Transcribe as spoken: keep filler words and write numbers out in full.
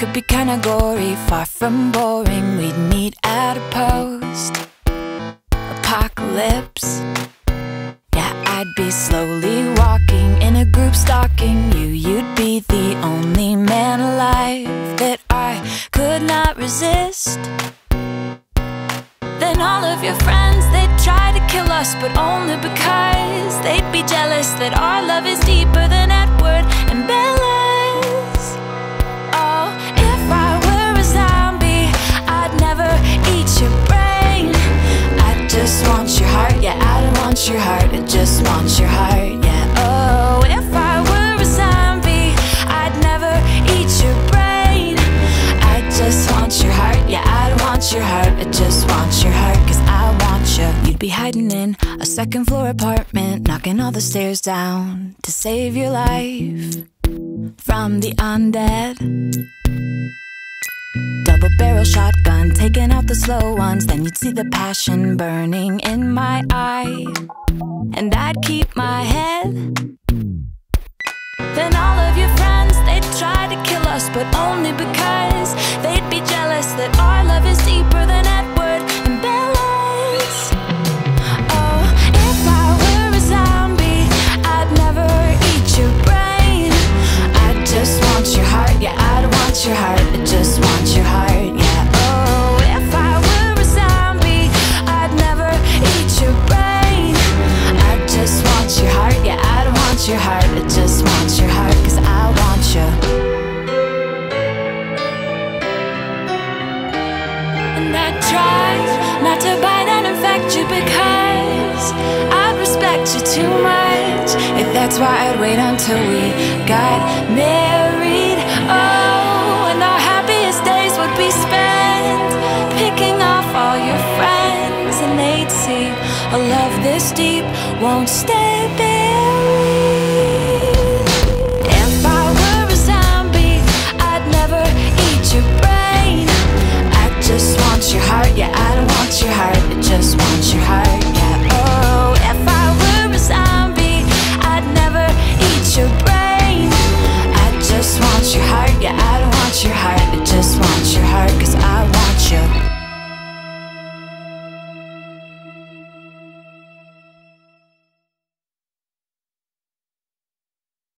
could be kinda gory, far from boring. We'd meet at a post-apocalypse. Yeah, I'd be slowly walking in a group stalking you. You'd be the only man alive that I could not resist. Then all of your friends, they'd try to kill us, but only because they'd be jealous that our love is deeper than Edward and Bella's. Oh, if I were a zombie, I'd never eat your brain. I just want your heart, yeah, I don't want your heart, I just want your heart, yeah. Oh, if I were a zombie, I'd never eat your brain. I just want your heart, yeah, I don't want your heart, I just want your heart, cause I want you. You'd be hiding in a second floor apartment, knocking all the stairs down to save your life from the undead. Double barrel shotgun, taking out the slow ones. Then you'd see the passion burning in my eye, and I'd keep my head. Then all of your friends, they'd try to kill us, but only because they'd be jealous that our love is deeper than Edward and Bella's. Oh, if I were a zombie, I'd never eat your brain. I just want your heart, yeah, I don't want your heart, I just want your heart, yeah. Oh, if I were a zombie, I'd never eat your brain. I just want your heart, yeah, I don't want your heart, I just want your heart, cause I want you. And I try not to bite and infect you because I respect you too much. If that's why I'd wait until we got married. Oh, and our happiest days would be spent picking off all your friends, and they'd see a love this deep won't stay.